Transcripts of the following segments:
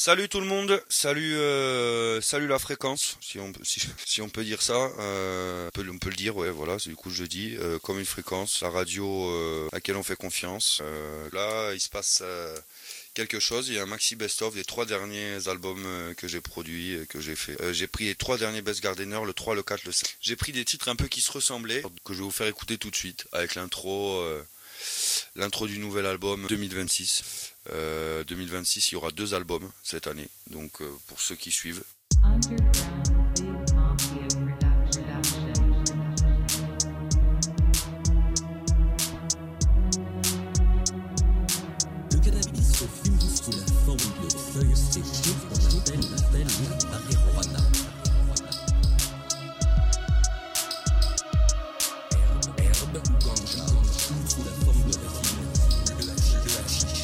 Salut tout le monde, salut la fréquence, si on peut dire ça, on peut le dire, ouais, voilà, du coup je dis, comme une fréquence, la radio à laquelle on fait confiance. Là, il se passe quelque chose, il y a un maxi best-of des 3 derniers albums que j'ai produits, que j'ai fait. J'ai pris les 3 derniers Best Gardener, le 3, le 4, le 5. J'ai pris des titres un peu qui se ressemblaient, que je vais vous faire écouter tout de suite, avec l'intro du nouvel album 2026. 2026, il y aura 2 albums cette année, donc pour ceux qui suivent. Le cannabis se fume sous la forme de feuilles séchées qu'on appelle la marijuana. Herbe ou ganja, sous la forme de résine, le hashish.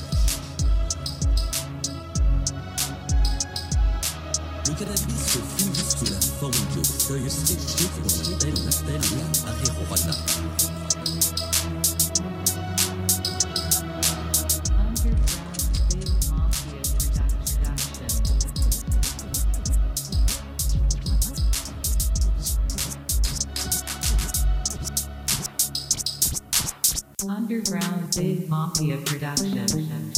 Le cannabis se fume sous la forme de feuilles séchées qu'on appelle la marijuana. Underground Big Mafia Production.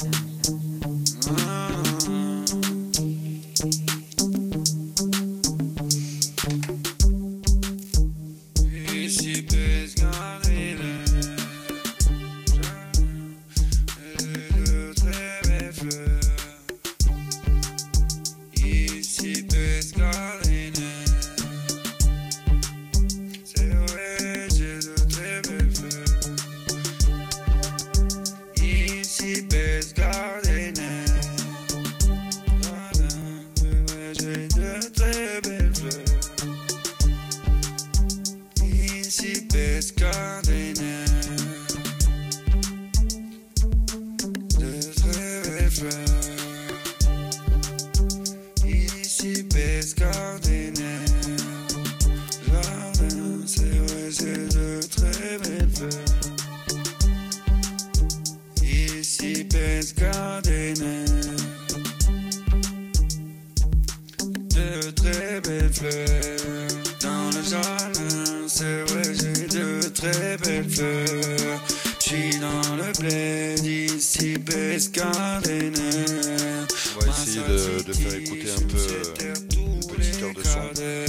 De faire écouter un peu une petite heure de son.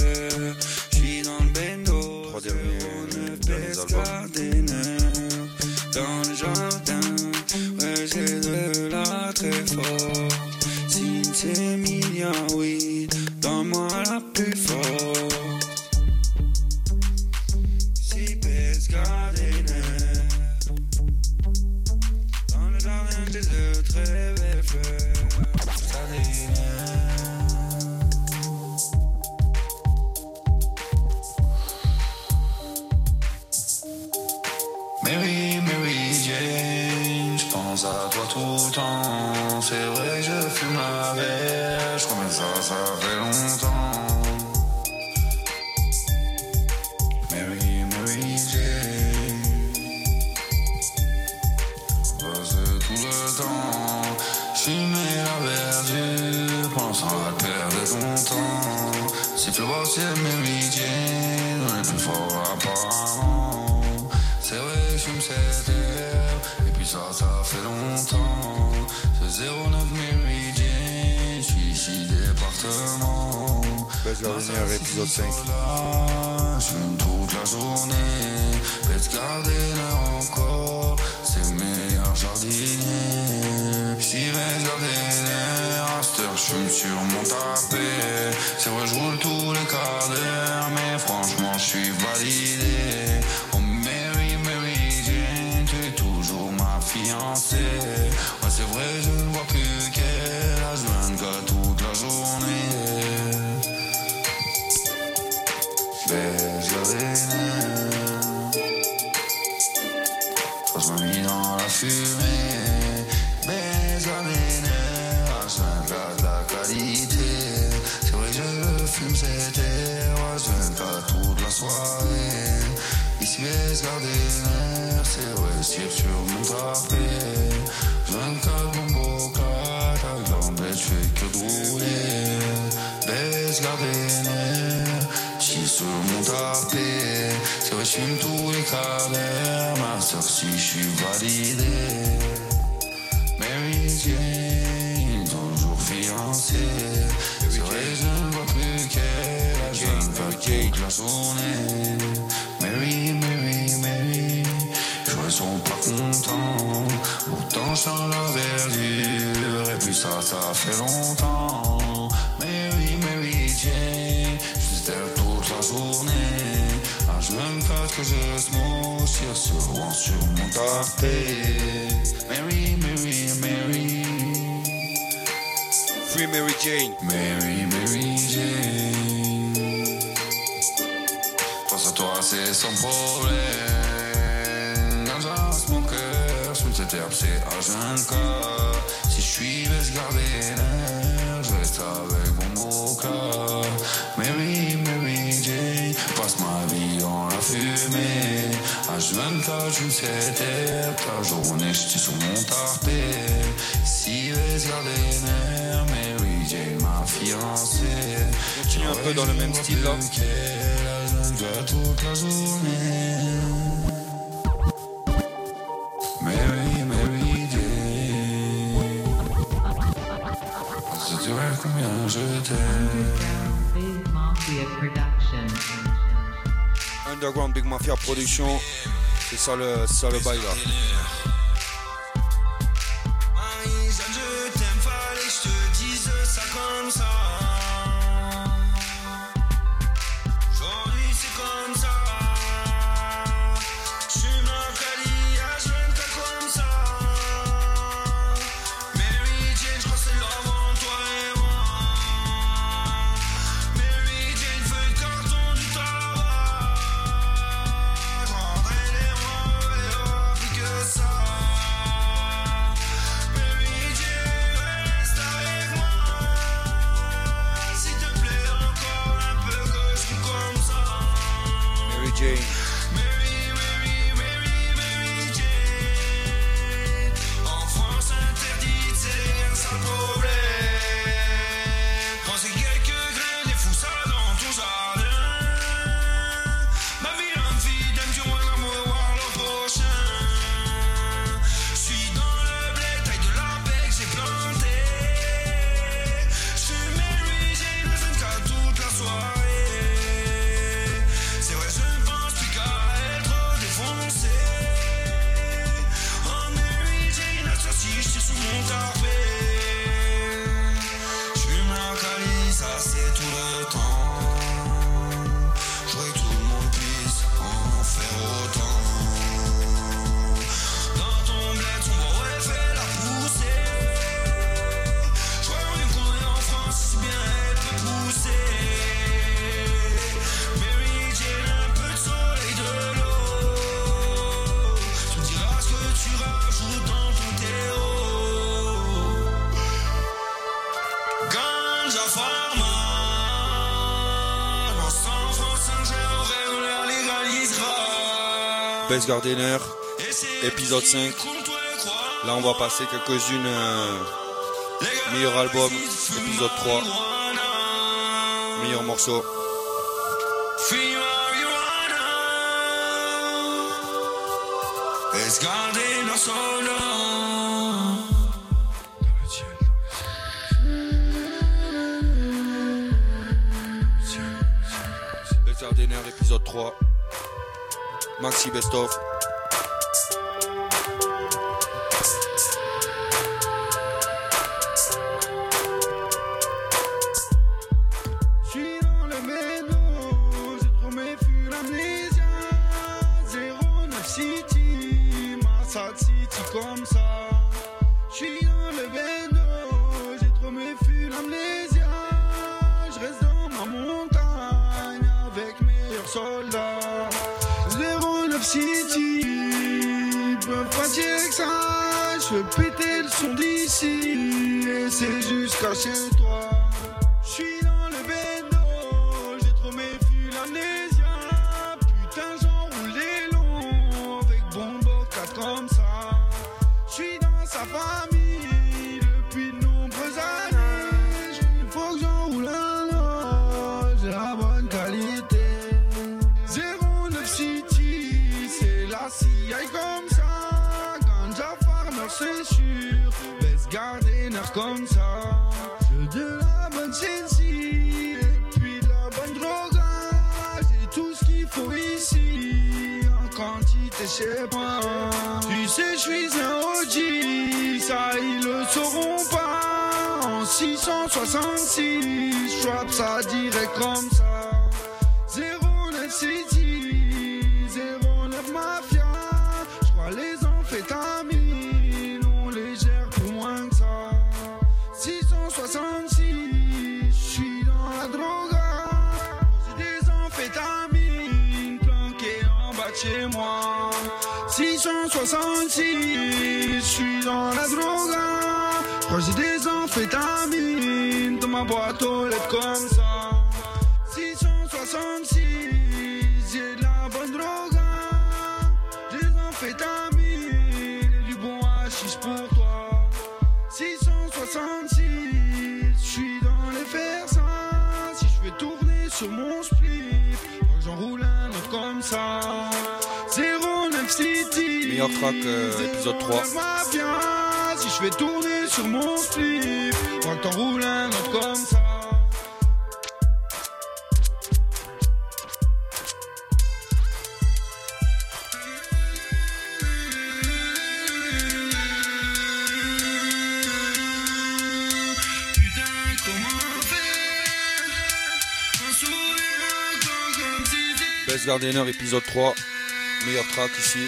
3 derniers albums. Dans le jardin, ouais, j'ai de la très fort. Si c'est Emilia, oui, donne-moi la plus forte. Si Best Gardener. Dans le jardin, j'ai de très belles fleurs. Mary Jane, je pense à toi tout le temps. C'est vrai que je fume la verge, mais ça fait longtemps. Mary Jane, on passe tout le temps. Fumer la verdure, pense à perdre ton temps. Si tu vois, c'est Mary Jane, on est plus fort apparemment. C'est vrai, je fume cette herbe, et puis ça fait longtemps. C'est 09 Mary Jane, je suis ici département. Best Gardener, épisode 5. Je fume toute la journée, Best Gardener encore, c'est le meilleur jardinier. Si Best Gardener, à cette heure, je fume sur mon tapis. C'est vrai, je roule tous les quarts d'heure, mais franchement, je suis validé. Fiancée. Ouais, c'est vrai, je ne vois plus qu'elle a joint de gars toute la journée. Best Gardener, je m'ai mis dans la fumée. Best Gardener, à joint de la qualité. C'est vrai que je fume cette air, à joint de gars toute la soirée. Ici, Best Gardener, c'est vrai, je tire sur mon tapis. 24 bombes au 4, avec l'embête, je fais que brûler. Baisse, garder les nerfs. J'suis sur mon tapis. C'est vrai, j'fume tous les cadres. Ma soeur, si j'suis validé. Mary Jane, toujours fiancée. C'est vrai, je ne vois plus qu'elle. Je ne vois toute la journée. Mary, Mary, Mary. Je vois, ils sont pas contents. Pourtant, je sens la verdure. Et puis ça fait longtemps. Mary, Mary Jane. Je t'aime toute la journée. H24 que je smoke sur mon tapis. Mary, Mary, Mary. Free Mary Jane. Mary, Mary Jane. Pense à toi, c'est sans problème. Ganja, mon cœur, sous cette herbe, c'est H24. Si je suis laisse garder l'air, je reste avec mon beau cœur. Mary, Mary Jane. Passe ma vie dans la fumée. H24, je cette herbe. Ta journée, j'étais sur mon tarpé. Si laisse garder l'air, Mary Jane, ma fiancée. Continue un peu dans le même style là. Toute la journée. Mary, Mary Jane. Ça dirait combien je t'aime. Big Mafia Production. Underground Big Mafia Production. C'est ça le bail là. Je t'aime, fallait que je te dise ça comme ça. Aujourd'hui c'est comme ça. Je suis ma calia, je viens de comme ça. Mary Jane, je crois que c'est l'avant toi et moi. Mary Jane, feuille de carton du tabac. Rendrai les mots et plus que ça. Jane. Mary Jane. En France interdite, c'est rien ça le problème. Prends ces quelques graines et fous ça dans ton jardin. Ma vilaine fille d'aime du moins l'amour voir l'an prochain. J'suis dans le blé, taille de la bec, j'ai planté. J'suis Mary Jane, le 24 toute la soirée. C'est vrai, je ne pense plus qu'à être défoncé. Oh Mary Jane, la sortie, j'étais sous mon tarpé. J'fume la calice, ça c'est tout le temps. J'voudrais que tout le monde puisse en faire autant. Dans ton bled, son beau ouais, fait la poussée. J'vois une courir en France, si bien elle peut pousser. Mary Jane, un peu de soleil, de l'eau. Tu me diras ce que tu rajoutes dans ton théo. Ganja Pharma. Dans 100 francs, 5 j'aurais on la léganisera. Best Gardener, épisode 5. Là on va passer quelques-unes meilleur album, épisode 3, meilleur morceau. Free marijuana. Laisse garder leur solo. Best Gardener, épisode 3. Maxi Best of. J'suis dans le méno, j'ai trop mes fûts l'amnésia. 09 City, Massad City comme ça. J'suis dans le méno, j'ai trop mes fûts l'amnésia. J'reste dans ma montagne avec meilleurs soldats. 09 City, peuvent pas dire que ça. J'veux péter le son d'ici, et c'est jusqu'à chez toi. J'suis dans le bédo, j'ai trop méfié l'amnésia. Putain, j'enroule les longs avec Bombo 4 comme ça. J'suis dans sa famille depuis de nombreuses années. faire comme ça. Je de la bonne sensi, et puis de la bonne drogue. J'ai tout ce qu'il faut ici, en quantité chez moi. Tu sais, je suis un OG, ça ils le sauront pas. En 666, je chope ça direct comme ça. 09 City, 09 Mafia. Je crois les amphétamines, on les gère pour moins que ça. 666, je suis dans la drogue. J'ai des amphétamines planquées en bas de chez moi. 666, je suis dans la drogue. Je crois que j'ai des amphétamines dans ma boîte aux lettres comme ça. 666, j'ai de la bonne drogue. Des amphétamines et du bon hashish pour toi. 666, je suis dans les fers. Si je fais tourner sur mon split, moi j'enroule un autre comme ça. 09 City, Meilleur track, épisode 3. Si je fais tourner sur mon split, moi que t'enroules un autre comme ça. Best Gardener, épisode 3. Meilleur track ici.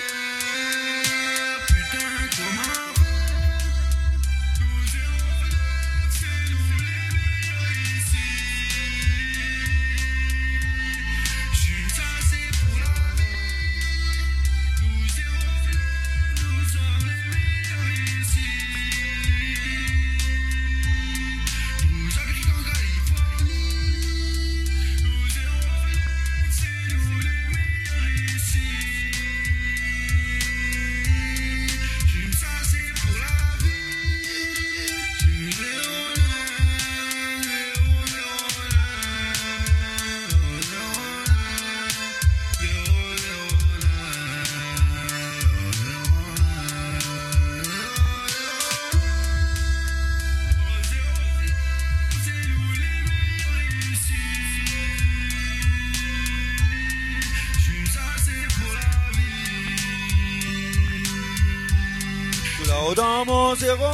Là-haut dans mon 09. Oh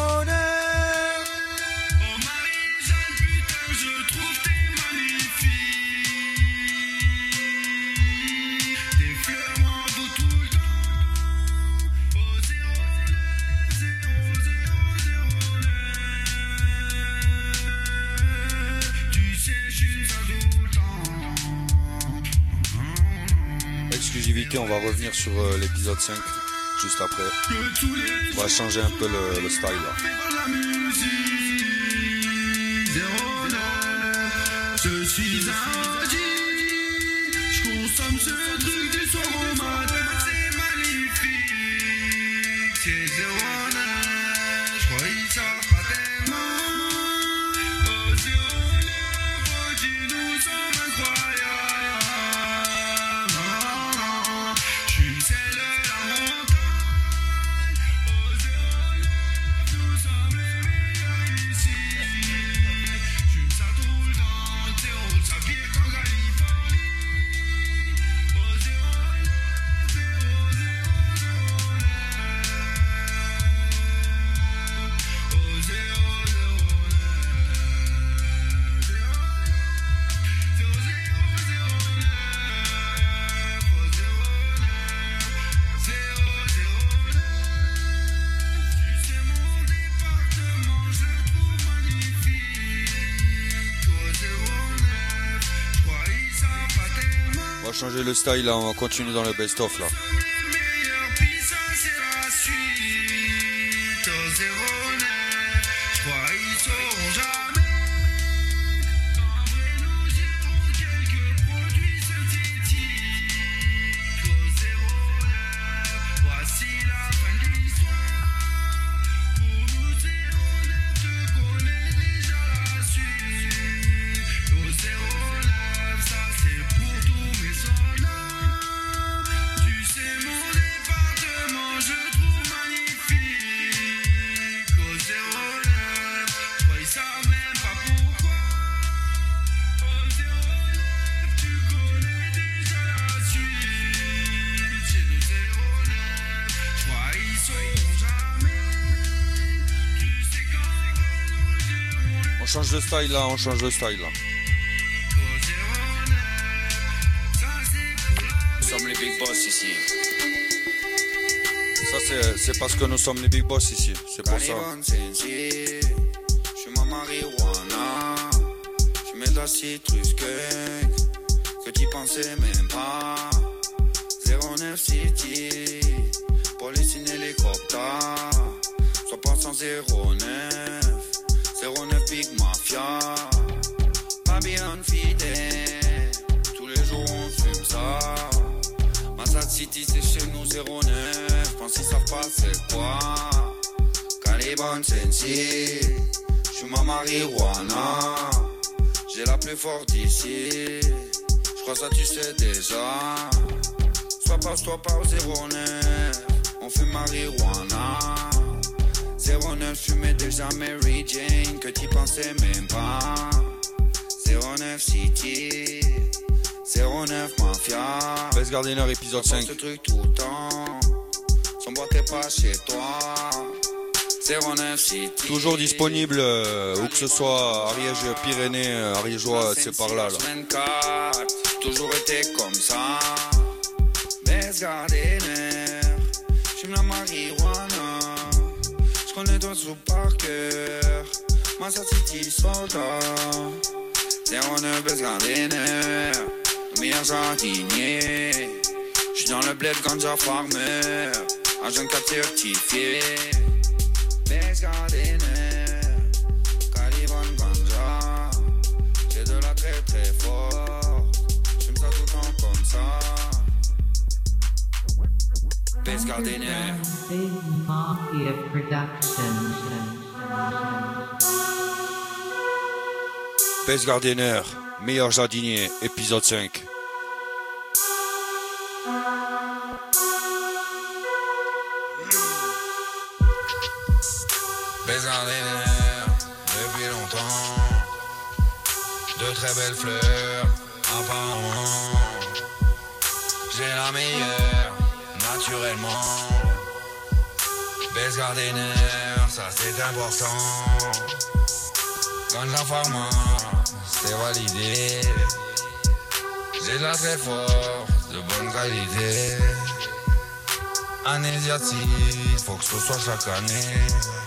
Marie-Jeanne, putain, je trouve t'es magnifique. Tes fleurs m'en vaut tout le temps. Oh 09. Tu sais, je suis ça tout le temps. Exclusivité, on va revenir sur l'épisode 5 juste après. On va changer un peu le style là. Je suis un G, je consomme ce truc du soir au matin. C'est magnifique, c'est 09. Je crois qu'ils savent pas tellement. Oh 09, oh G, nous sommes incroyables. Je suis celle de la montagne. Oh 09, nous sommes les meilleurs ici. Je suis ça tout le temps, zéro, ça pique en Californie. Oh 09, 0, 0, 09. Oh 0, 0, On va changer le style là, on va continuer dans le best-of là. Tu sais change de style là, on change de style là. Nous sommes les big boss ici. Ça c'est parce que nous sommes les big boss ici, c'est pour ça. Je suis ma marijuana. Je mets de la citrus que tu pensais même pas. 09 City, police in hélicoptère. Sois pas sans 09 Big Mafia. Babylon fidèle, tous les jours on fume ça. Massad City c'est chez nous 09. Pense qu'ils savent pas c'est quoi. Caliban Sensi, j'suis ma marijuana. J'ai la plus forte ici. J'crois ça tu sais déjà. Soit pas au 09. On fume marijuana. 09 fumais déjà Mary Jane que tu pensais même pas. 09 City, 09 Mafia. Best Gardiner épisode 5. Ce truc tout le temps, son boîte est pas chez toi. 09 City. Toujours disponible où que ce soit Ariège, Pyrénées, Ariégeois, c'est par là. 24, toujours été comme ça. Best Gardiner, j'fume la marijuana. J'connais ton sous par cœur. Massad City soldat. 09 Best Gardiner, le meilleur jardinier. J'suis dans le bled ganja farmer. Agent 4 certifié. Best Gardiner, Caliban ganja. J'ai de la très fort. J'aime ça tout le temps comme ça. Best Gardiner. Big Mafia Production. Best Gardiner, meilleur jardinier, épisode 5. Best Gardiner, depuis longtemps. De très belles fleurs, apparemment. J'ai la meilleure, naturellement. Best Gardiner, ça c'est important. Ganja Pharma, c'est validé. J'ai de la très forte, de bonne qualité. Anésiatique, faut que ce soit chaque année.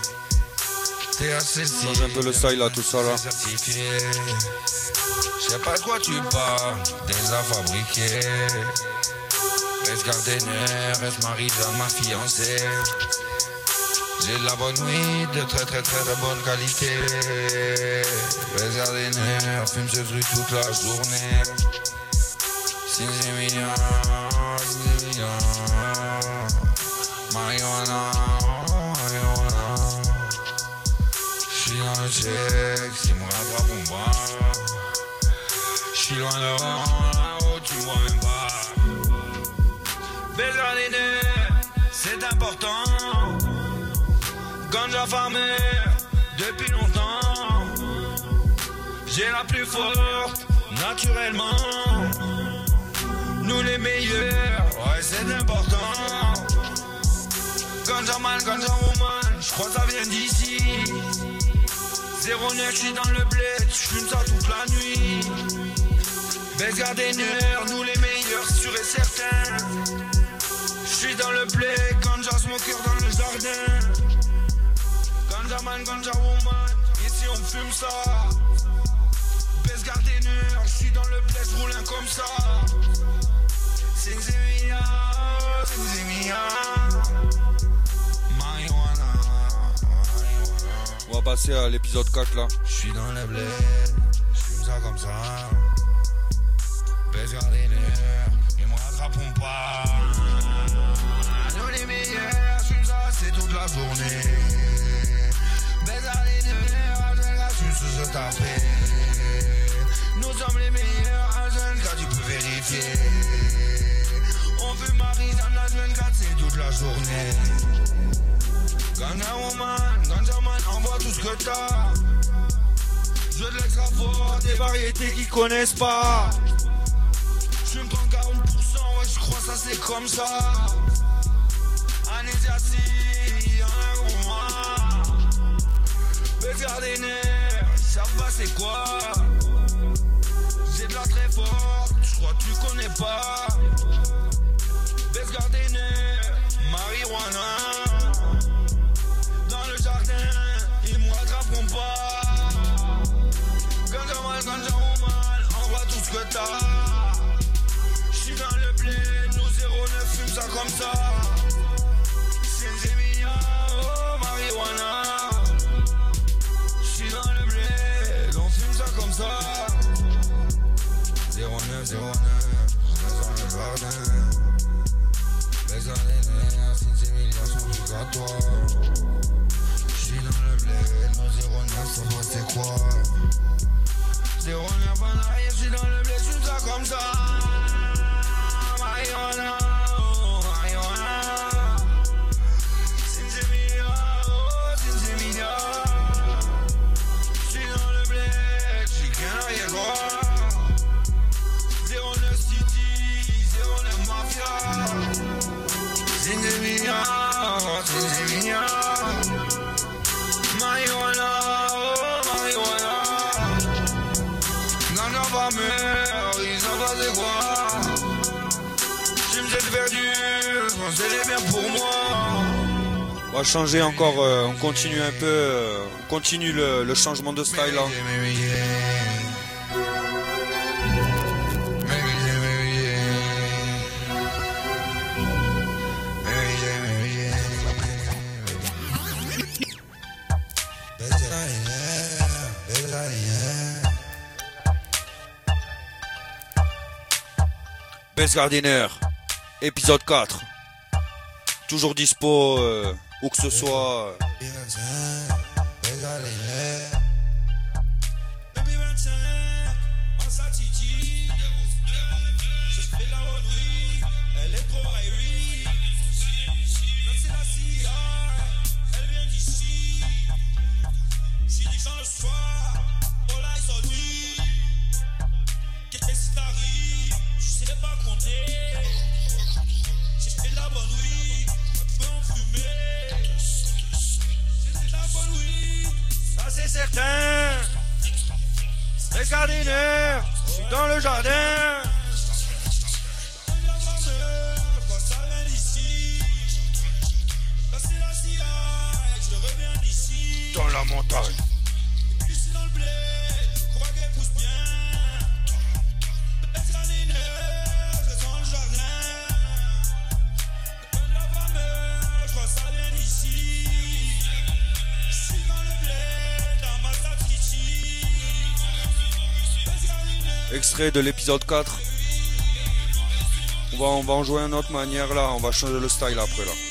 THC, Change un peu le style là, tout ça là. certifié. Je sais pas de quoi tu parles, déjà fabriqué. Best Gardiner, reste mari dans ma fiancée. J'ai de la bonne weed, de très bonne qualité. Best Gardiner, fume ce truc toute la journée. 6 millions, marijuana. J'suis dans le check, si me rattrape on va. J'suis loin devant, là-haut tu me vois même pas. Best Gardiner, c'est important. Ganja farmer, depuis longtemps. J'ai la plus forte, naturellement. Nous les meilleurs, ouais c'est important. Ganja man, ganja woman, j'crois ça vient d'ici. 09, j'suis dans le bled, j'fume ça toute la nuit. Best Gardiner, nous les meilleurs, sûr et certain. J'suis dans le bled, ganja smoker dans le jardin. Ganja man, ganja woman, ici on fume ça. Best Gardiner, j'suis dans le bled, j'roule comme ça. C'est Zémia, marijuana. On va passer à l'épisode 4 là. J'suis dans le bled, j'fume ça comme ça. Best Gardiner, ils me rattraperont pas. Nous les meilleurs, j'fume ça, c'est toute la journée. Best Gardiner, j'suis se taper. Nous sommes les meilleurs, un jeune gars, tu peux vérifier. On fume Marie-Jeanne, la 24, c'est toute la journée. Ganja woman, ganja man, envoie tout ce que t'as. Je de l'extra fort, des variétés qu'ils connaissent pas. Je me prends 40%, ouais, je crois ça c'est comme ça. Anésiatique, un gros mois. Best Gardiner, savent pas c'est quoi. J'ai de la très forte, je crois que tu connais pas. Best Gardiner, marijuana. Dans le jardin, ils me rattraperont pas. Ganja mal, ganja ou mal, envoie tout ce que t'as. J'suis dans le blé, nous 09 fume ça comme ça. Senzemia, oh marijuana. J'suis dans le blé, on fume ça comme ça. 09, reste dans le jardin. Les années, Senzemia sont obligatoires. J'suis dans le blé, nos 09 ça va c'est quoi. 09 en arrière, j'suis dans le blé, j'fume ça comme ça. Marijuana, oh marijuana. Senzemia, oh Senzemia. J'suis dans le blé, j'suis qu'un arrière droit. 09 City, 09 Mafia. Senzemia, oh Senzemia. Marijuana, oh marijuana. Ganja fameux, ils savent pas c'est quoi. J'aime cette verdure, c'est les bien pour moi. On va changer encore, on continue un peu, on continue le changement de style là. Best Gardiner, épisode 4. Toujours dispo, où que ce soit. C'est certain. Les Gardiner, je suis dans le jardin. Dans la montagne. Extrait de l'épisode 4. On va en jouer d'une autre manière là, on va changer le style après là.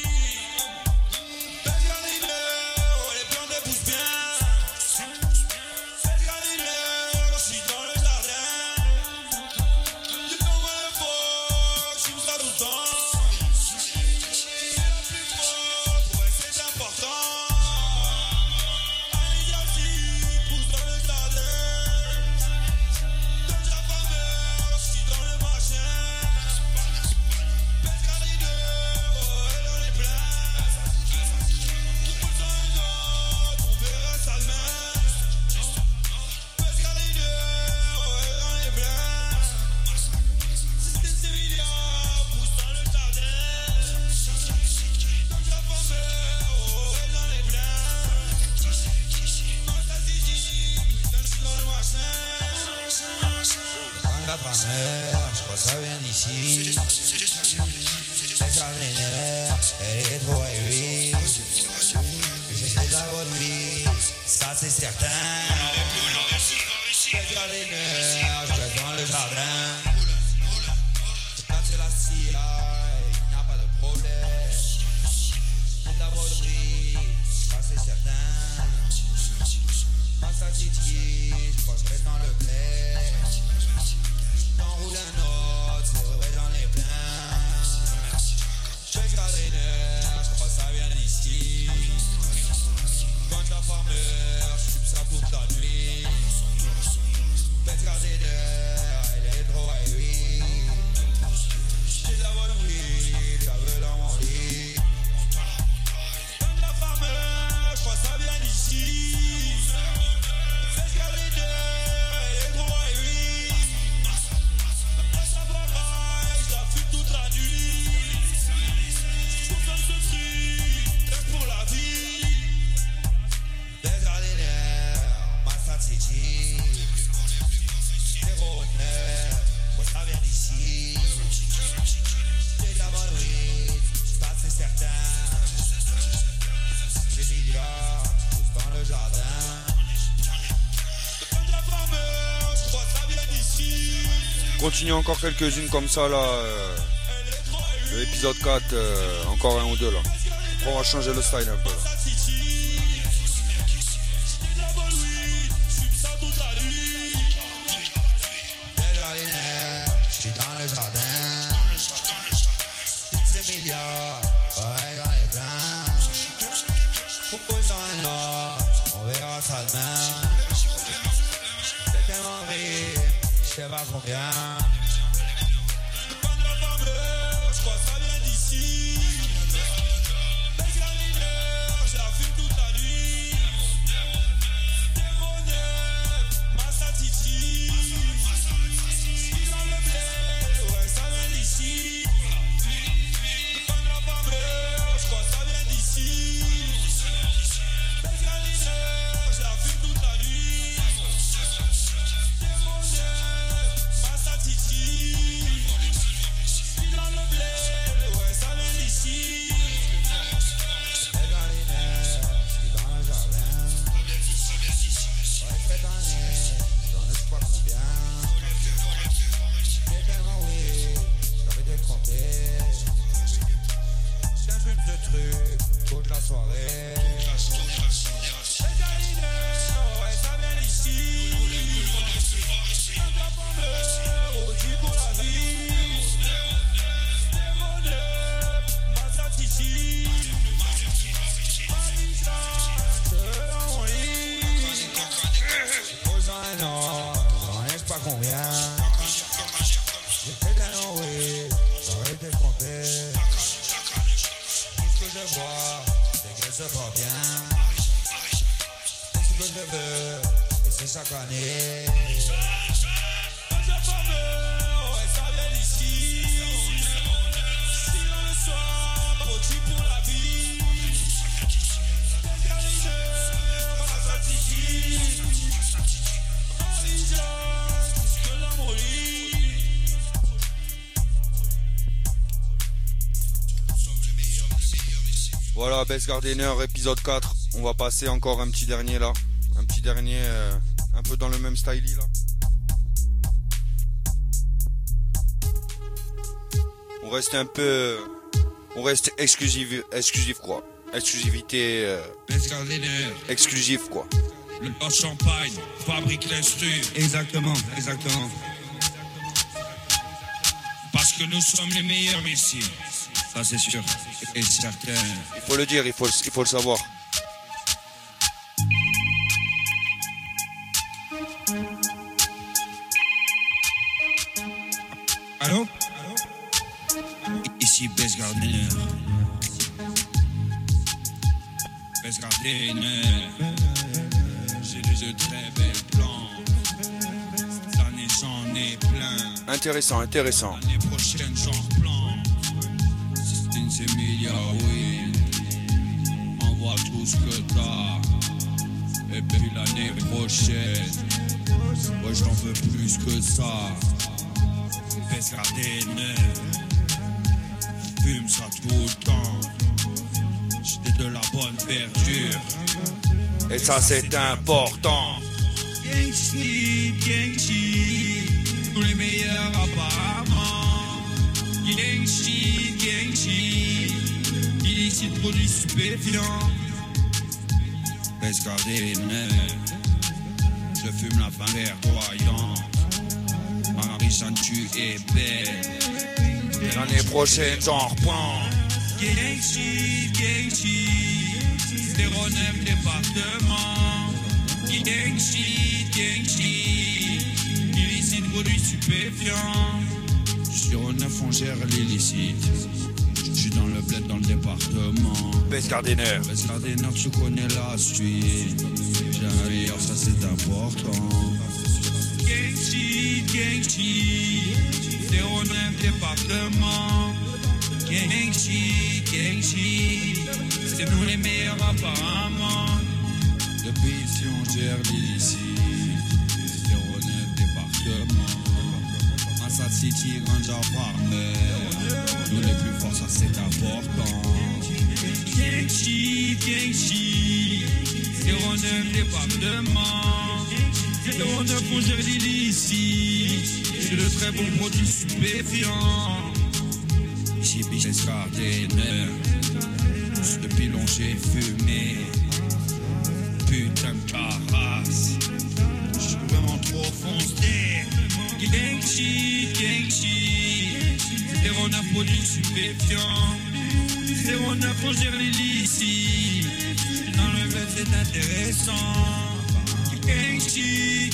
Je crois que ça vient d'ici. C'est ça vénère, elle est trop aérée. J'essaie d'avoir de vie, ça c'est certain. C'est ça vénère, je reste dans le jardin. Quand c'est la CIA, il n'y a pas de problème. J'essaie d'avoir de vie, ça c'est certain. Massa City, je crois que je reste dans le blé. J'enroule un autre, c'est vrai j'en ai plein. J'fais Gardiner, je crois que ça vient d'ici. Quand la farmer, j'fume ça toute la nuit. Best Gardiner, elle est trop continue encore quelques-unes comme ça là. L'épisode 4, encore un ou deux là. Après, on va changer le style un peu là. On verra ça demain. C'est tellement riche, je sais pas combien. Je crois que ça vient d'ici. Je la fume toute la nuit. Massa Titi. Dans le blé, ouais, ça vient d'ici. Comme la fameux, je crois que ça vient d'ici. Je la fume toute la nuit. Massa Titi. Dans le blé, ouais, ça vient d'ici. Les galinaires, dans le jardin. Ouais, cette année, j'en sais pas combien. J'ai tellement oui, j'avais dû compter. J'fume ce truc toute la soirée. Les galinaires, ouais, ça vient d'ici. Un peu fameux, au cul pour la vie. Massa Titi. Aux ans, j'en ai pas combien. J'ai fait tellement oui, j'aurais été compté. Tout ce que je vois, c'est qu'elle se porte bien. C'est ce que je veux, et c'est chaque année. Un fameux, ouais, ça vient d'ici. Si on le soir, petit pour la vie. Les galinaires, Massa Titi. Original, puisque l'amour lit. Voilà, Best Gardener, épisode 4. On va passer encore un petit dernier là. Un petit dernier, un peu dans le même style là. On reste un peu... On reste exclusif quoi. Exclusivité... Best Gardener, exclusif quoi. le bas champagne, fabrique l'instru. Exactement, exactement. Parce que nous sommes les meilleurs ici. Ça c'est sûr et certain. Il faut le dire, il faut le savoir. Allô? Ici Best Gardener. Best Gardener. J'ai de très belles plantes. Cette année j'en ai plein. Intéressant. L'année prochaine j'en plante. Sistine Emilia, oui. Envoie tout ce que t'as. Et puis l'année prochaine, moi j'en veux plus que ça. Best Gardener. Fume ça tout le temps. J'étais de la bonne verdure. Et ça c'est important. Gangshi, tous les meilleurs apparemment. Gangshi, illicite produit stupéfiant. Best Gardener, je fume la fin verdoyante. Marie-Jeanne, tu es belle. Et l'année prochaine j'en reprends. Gangshi, 09 département. Gangshi, illicite produit stupéfiant. Sur 9 on gère l'illicite. Je suis dans le bled dans le département. Best Gardener. Best Gardener, tu connais la suite. J'ai un meilleur, ça c'est important. Gangshi, 09 département. Gangshi, c'est nous les meilleurs apparemment. Depuis ici on gère l'illicite. 09 département. Massa Titi, Ganja Farmer. Nous les plus forts, ça c'est important. Gangshi, 09 département. 09 on gère l'illicite. C'est le très bon produit stupéfiant. J'ai escarté depuis long j'ai fumé. Putain de carasse. Je suis vraiment trop foncé. Gang shit. 09 produit stupéfiant. 09 on gère l'illicite. Dans le bled c'est intéressant. Gang shit.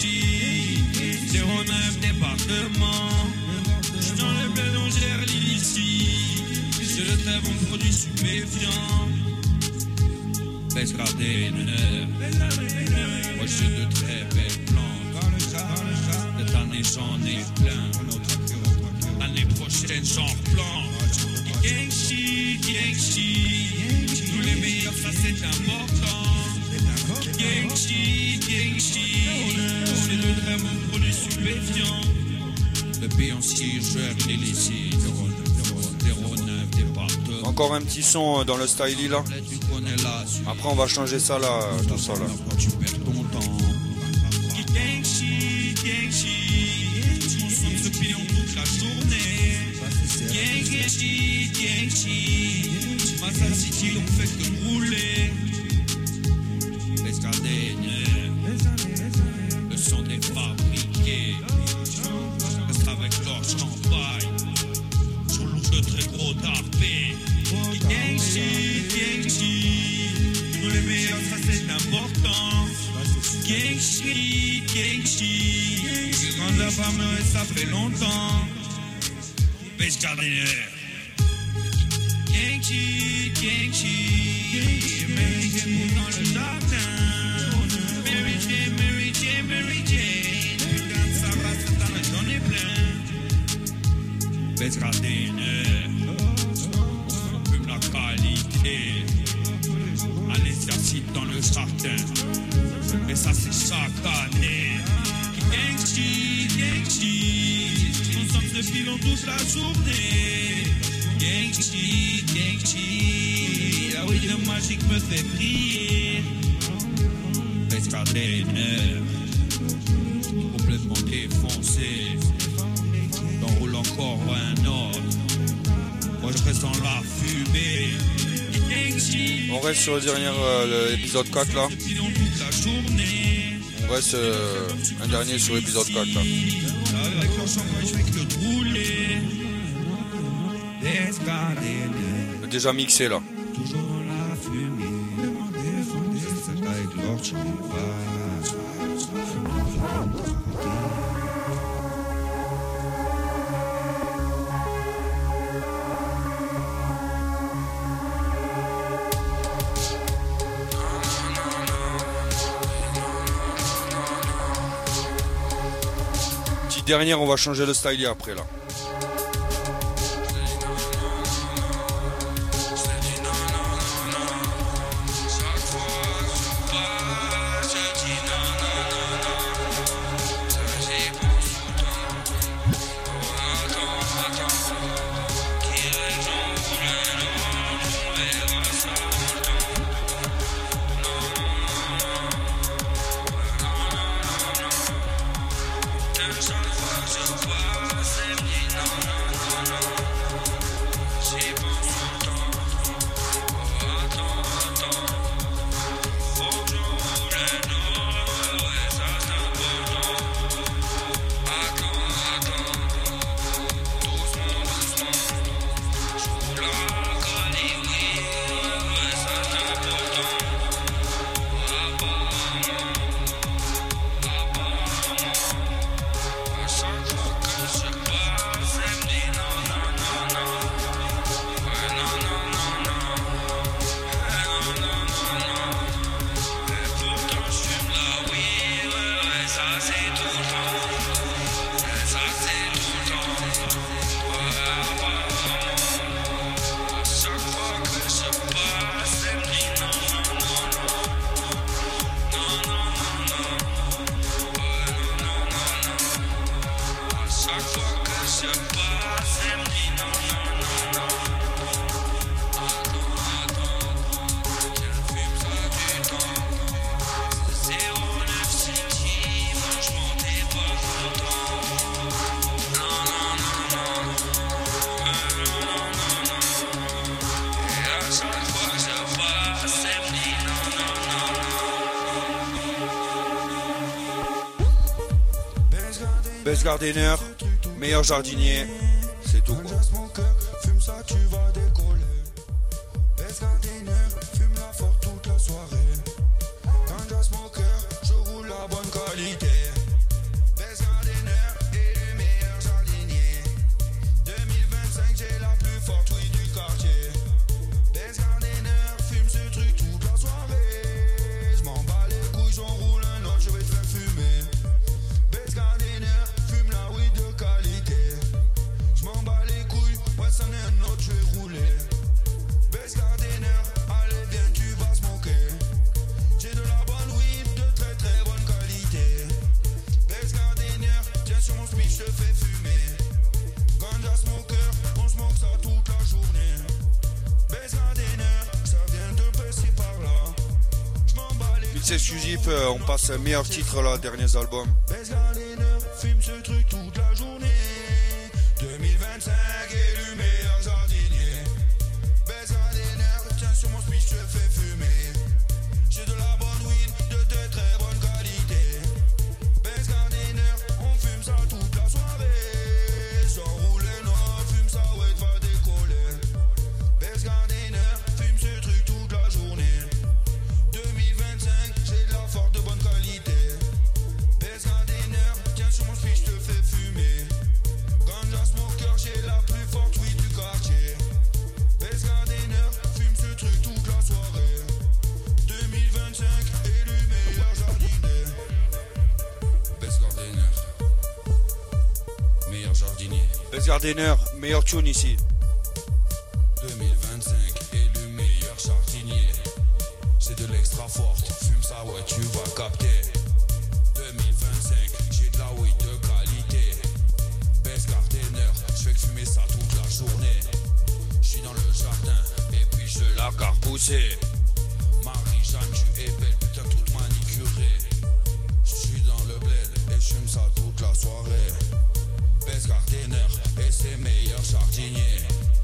09 département. Dans le bled on gère l'illicite. C'est le très bon produit stupéfiant. Escarté moi j'ai de très belles plantes. Cette année j'en ai plein. L'année prochaine j'en replante. Gang shit. Tous les meilleurs, ça c'est important. Gang shit. C'est le très bon produit stupéfiant. Le pioncier gère l'illicite. 09 département. Encore un petit son dans le style là. Après on va changer ça là, tout ça là. Tu perds ton temps. Gang shit. On sonne ce pilon toute la journée. Gang shit. Massa City, on fait que rouler. Escadène. Le son des fabriqués. Reste avec leur champagne. Sur l'ouf de très gros tarpé. Gang shit. Nous les meilleurs, ça c'est important. Gang shit. Quand la femme ça fait longtemps. Pescadiner. Gang shit. Mary Jane dans le jardin. Mary Jane. Putain, ça va, cette année j'en ai plein. Pescadiner. On fume la qualité. Un exercice dans le jardin. Mais ça c'est chaque année. Gang shit. On sent ce pilon toute la journée. Gang shit. Ah oui, le magique me fait prier. Pescadiner. Complètement défoncé. J'en roule encore un autre. Moi je reste dans la fumée. On reste sur le dernier l'épisode 4 là. On reste un dernier sur l'épisode 4 là. Avec le champagne, je fais que rouler. Déjà mixé là. Toujours la fumée. Avec leur champagne. Dernière, on va changer le style après là. Best Gardener, meilleur jardinier, c'est tout quoi. Fume ça, tu vas décoller. Best Gardener, fume la forte toute la soirée. Ganja smoker, je roule la bonne qualité. Best Gardener est le meilleur jardinier. 2025, j'ai la plus forte weed du quartier. Best Gardener, fume ce truc toute la soirée. Je m'en bats les couilles, j'en roule un autre, je vais te faire fumer. Best Gardener, fume la weed de qualité. Je m'en bats les couilles, ouais c'en est un autre, je vais rouler. Best Gardener, allez viens tu vas smoker. J'ai de la bonne weed de très très bonne qualité. Best Gardener, tiens sur mon speech, je te fais fumer. Ganja smoker, on smoke ça toute la journée. Best Gardener, ça vient de passer par là. Je m'en bats les couilles. C'est exclusif, on passe un meilleur titre là, derniers albums. Best Gardener, fume ce truc toute la journée. 2025 élu meilleur jardinier. Best Gardener, tiens sur mon speech, je te fais fumer. J'ai de la bonne weed de très très bonne qualité. Best Gardener, on fume ça toute la soirée. Sans rouler noir, fume ça, ouais, va décoller. Best Gardener, fume ce truc toute la journée. 2025, j'ai de la forte de bonne qualité. Best Gardener, tiens sur mon speech, je te fais fumer. Ganja smoker, j'ai la plus forte weed du quartier. Best Gardener, fume ce truc toute la soirée. 2025, élu meilleur jardinier. Best Gardener, meilleur jardinier. Best Gardener, meilleur tune ici. 2025, élu meilleur jardinier. C'est de l'extra forte, fume ça, ouais, tu vas capter. 2025, j'ai de la weed de qualité. Best Gardener, je fais que fumer ça toute la journée. Je suis dans le jardin, et puis je la garde pousser. Marie-Jeanne, tu es belle, putain, toute manicurée. Je suis dans le bled, et je fume ça toute la soirée. Best Gardener, et ses meilleurs jardiniers.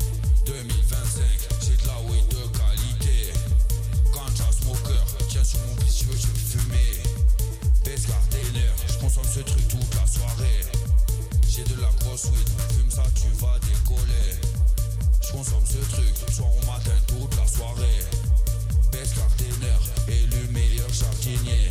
2025, j'ai de la weed de qualité. Ganja smoker, tiens sur mon piste, je veux fumer. Best Gardener, je consomme ce truc toute la soirée. J'ai de la grosse weed, fume ça, tu vas décoller. Je consomme ce truc, soir au matin, toute la soirée. Best Gardener, élu meilleur jardinier.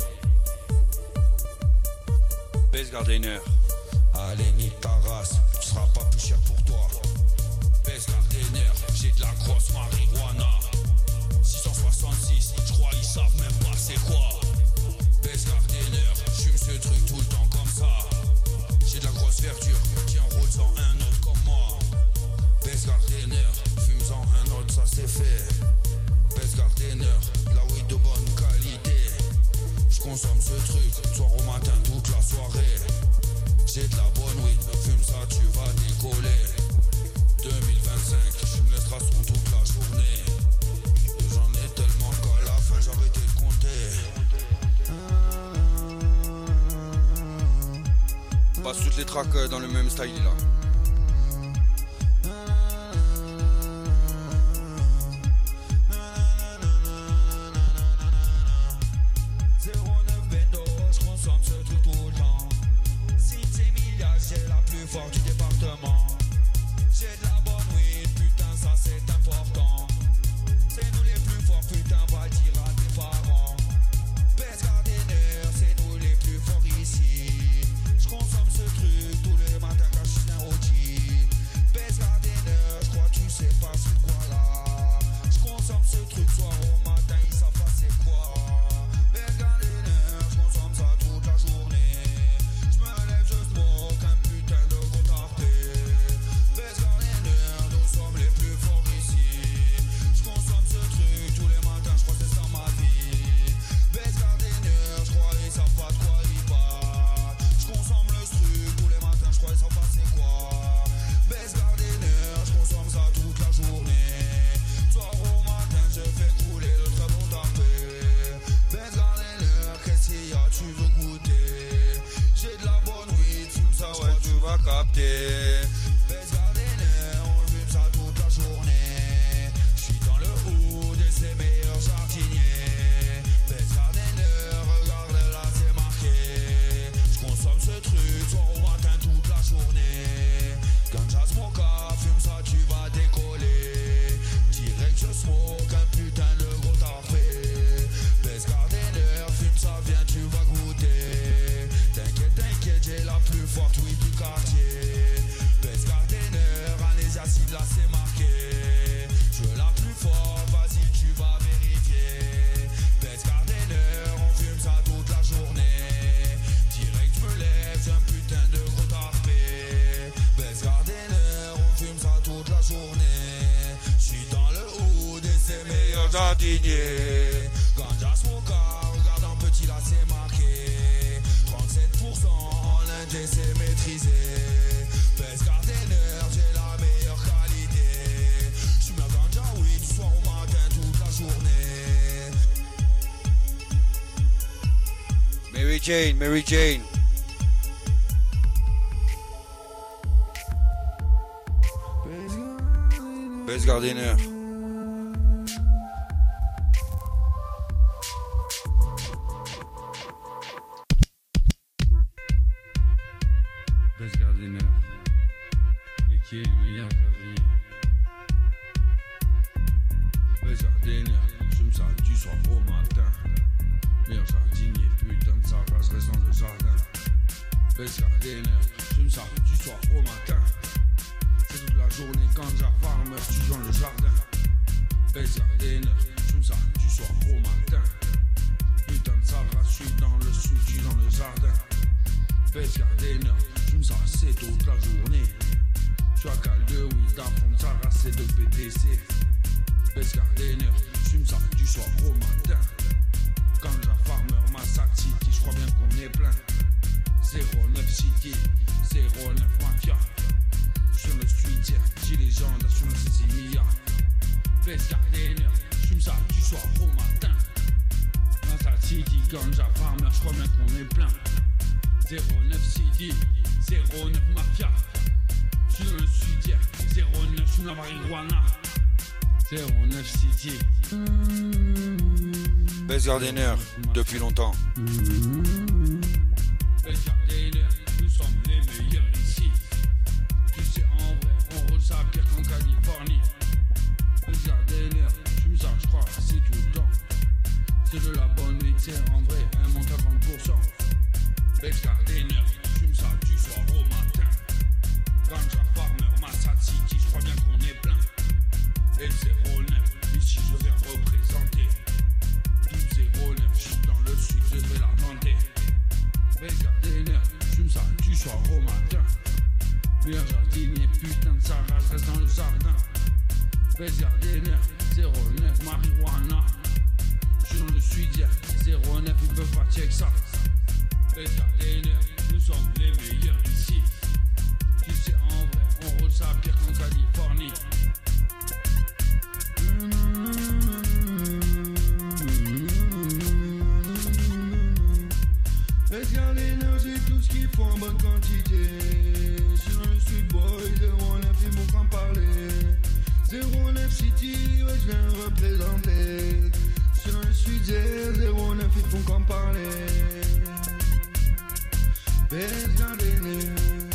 Best Gardener. Allez, nique ta race, tu seras pas plus cher pour toi. Best Gardener, j'ai de la grosse marijuana. 666, je crois ils savent même pas c'est quoi. Best Gardener, j'fume ce truc tout le temps comme ça. J'ai de la grosse verdure, tiens roule-en un autre comme moi. Best Gardener, fume-en un autre, ça c'est fait. Best Gardener, la weed de bonne qualité. Je consomme ce truc, soir au matin, toute la soirée. J'ai de la bonne weed, fume ça, tu vas décoller. 2025, j'fume les strassons toute la journée. J'en ai tellement qu'à la fin j'ai arrêté de compter. On passe toutes les tracks dans le même style là. C'est la plus forte du département. J'ai de la bonne weed, putain ça c'est important. C'est nous les plus forts, putain va dire à tes parents. Best Gardener, c'est nous les plus forts ici. Je consomme ce truc tous les matins quand je suis un OG. Best Gardener, je crois tu sais pas c'est quoi là. Je consomme ce truc soir au matin, ils savent pas c'est quoi. Best Gardener, je consomme ça toute la journée. Je me lève, je smoke un putain de gros tarpé. Best Gardener, nous sommes les plus forts ici. Je consomme ce truc tous les matins, je crois que c'est ça ma vie. Best Gardener, je crois ils savent pas de quoi ils parlent. Je consomme le truc tous les matins, je crois ils savent pas c'est quoi. Best Gardener, je consomme ça toute la journée. Soir au matin, je fais couler de très bon tarpé. Best Gardener, qu'est-ce qu'il y a, tu veux goûter? J'ai de la bonne weed, fume ça, ouais, tu vas capter. Best Gardener, on fume ça toute la journée. J'suis dans le hood et c'est meilleur jardinier. Best Gardener, regarde là, c'est marqué. J'consomme ce truc, soir jardinier. Ganja smoka, regarde un petit là c'est marqué. 37% en indé c'est maîtrisé. Pèse gardeneur, j'ai la meilleure qualité. J'fume la ganja, oui, du soir au matin, toute la journée. Mary Jane, Mary Jane. Best Gardiner. Best Gardiner. Et qui est le meilleur jardinier. Best Gardiner. J'aime ça du soir au matin. Meilleur jardinier, putain de sa race reste dans le jardin. Best Gardiner. J'aime ça du soir au matin. C'est toute la journée quand j'affarme, tu dans le jardin. Best Gardiner. J'aime ça du soir au matin. Putain de sa race, je suis dans le sud, je suis dans le jardin. Best Gardiner. J'aime ça, c'est toute la journée. Je suis à Calde, oui, d'apprendre sa race, c'est de PTC. Best Gardiner, j'aime ça du soir au matin. Ganja Farmer, Massacre City, je crois bien qu'on est plein. 09 City, 09 Mafia. Sur le street, j'ai légende, sur le Sicilia. Best Gardiner, j'aime ça du soir au matin. Massacre City, Ganja Farmer, je crois bien qu'on est plein. 09 City, 09 Mafia. Je suis dans le sud, 09, je suis la marijuana. 09 City. Best Gardiner, depuis longtemps. Best Gardiner, nous sommes les meilleurs ici. Tu sais, en vrai, on roule ça pire qu'en Californie. Best Gardiner, j'aime ça, je crois, c'est tout le temps. C'est de la bonne nuit, c'est en vrai, un monte à 30%. Best Gardiner, j'aime ça du soir au matin. Ganja Farmer, Massacre City, je crois bien qu'on est plein. Et le 09, ici je viens représenter. 09, je suis dans le sud, je vais la monter. Best Gardiner, j'aime ça du soir au matin. Meilleur jardinier, putain de sa race reste dans le jardin. Best Gardiner, 09 marijuana. Je suis dans le sud, 09, ils peuvent pas check ça. Best Gardiner, nous sommes les meilleurs ici. Tu sais, en vrai, on roule ça pire qu'en Californie. Best Gardiner, c'est tout ce qu'il faut en bonne quantité. Sur le street boy, 09, ils m'ont qu'en parler. 09 City, ouais, je viens représenter. Sur le street 09, ils font qu'en parler. Best Gardiner,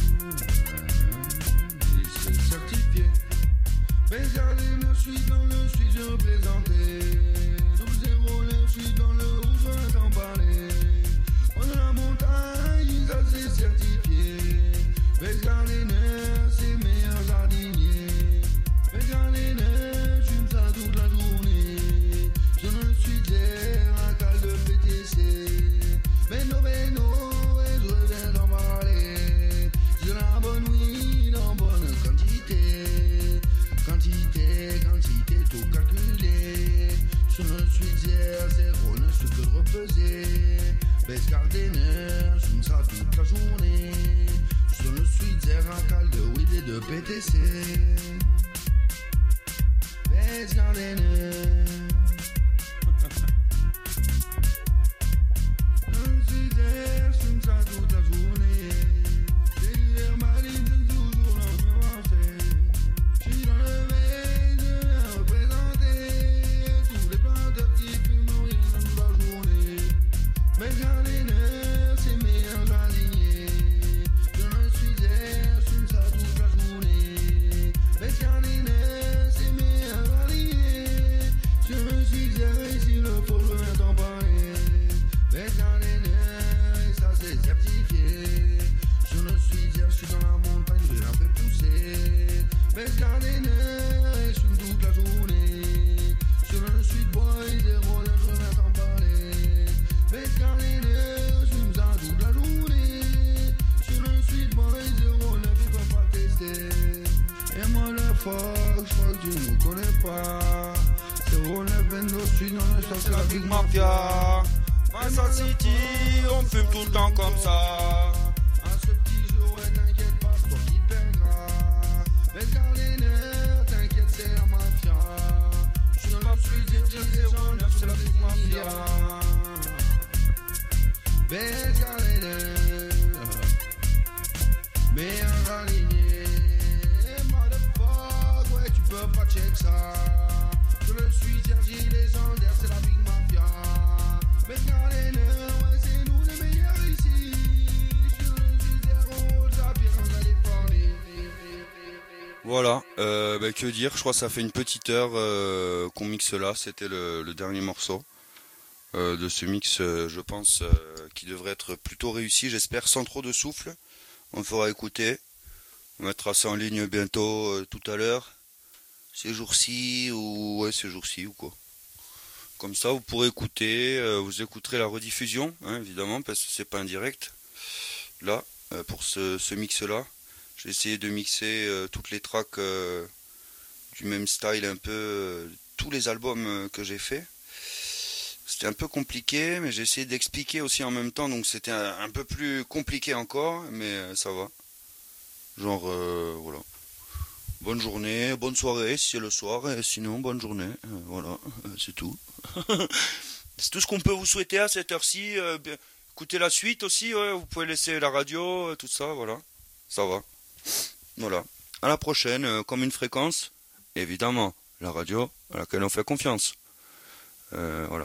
ils se certifiés. Best Gardiner, je suis dans le street, je représenté. 09, je suis dans le rouge, je viens t'en parler. On a la montagne, ça c'est certifié. Best Gardiner, c'est meilleur jardinier. Best Gardiner, j'fume ça toute la journée. Je ne suis guère à cale de PTC. Beno, et je reviens d'en parler. J'ai la bonne weed en bonne quantité. Quantité, tout calculé. Je ne suis guère, 09, je peux repeser. Best Gardiner, j'fume ça toute la journée. Sur le sweet air à cale de weed et de PTC. Best Gardiner. Le sweet air, j'fume ça toute la journée. Derrière ma ligne, c'est toujours la même avancée. J'suis dans le veille, je viens représenter. Tous les planteurs qui fument rien toute la journée. Best Gardiner, c'est meilleur jardinier. Je ne suis guère, j'fume ça toute la journée. Best Gardiner, c'est meilleur jardinier. Je ne suis guère, ici le faut, je viens t'en parler. Best Gardiner, et ça c'est certifié. Je ne suis guère, je suis dans la montagne, je la fais pousser. Best Gardiner, et j'fume toute la journée. Je ne suis boy, 09, je viens t'en parler. Best Gardiner, j'fume ça toute la journée. Sur le street boy, 09, ils peuvent pas tester. Et moi le fuck, j'crois que tu nous connais pas. 0922, je suis dans le sens C'est la Big Mafia. Massa City, on fume tout le temps comme ça. À ce petit jeu, ouais, t'inquiète pas, c'est toi qui paiera. Mais garde les nerfs, t'inquiète, c'est la mafia. Je suis dans le suite, 09, c'est la Big Mafia. Mais garde les nerfs, meilleur aligné. Motherfuck, ouais, tu peux pas check ça. Je le suis, Sergi légendaire, c'est la Big Mafia. Mais garde les nerfs, ouais, c'est nous les meilleurs ici. Je le suis zéro, Zabir, on a les parler. Voilà, que dire, je crois que ça fait une petite heure qu'on mixe là, c'était le dernier morceau de ce mix, je pense, qui devrait être plutôt réussi, j'espère, sans trop de souffle. On fera écouter, on mettra ça en ligne bientôt, tout à l'heure, ces jours-ci, ou quoi. Comme ça, vous pourrez écouter, vous écouterez la rediffusion, hein, évidemment, parce que c'est pas un direct. Là, pour ce mix-là, j'ai essayé de mixer toutes les tracks du même style, un peu tous les albums que j'ai fait. C'était un peu compliqué, mais j'ai essayé d'expliquer aussi en même temps, donc c'était un peu plus compliqué encore, mais ça va. Genre, voilà. Bonne journée, bonne soirée si c'est le soir, et sinon bonne journée, voilà, c'est tout. C'est tout ce qu'on peut vous souhaiter à cette heure-ci. Écoutez la suite aussi, ouais, vous pouvez laisser la radio, tout ça, voilà. Ça va. Voilà. À la prochaine, comme une fréquence, évidemment, la radio à laquelle on fait confiance. Voilà.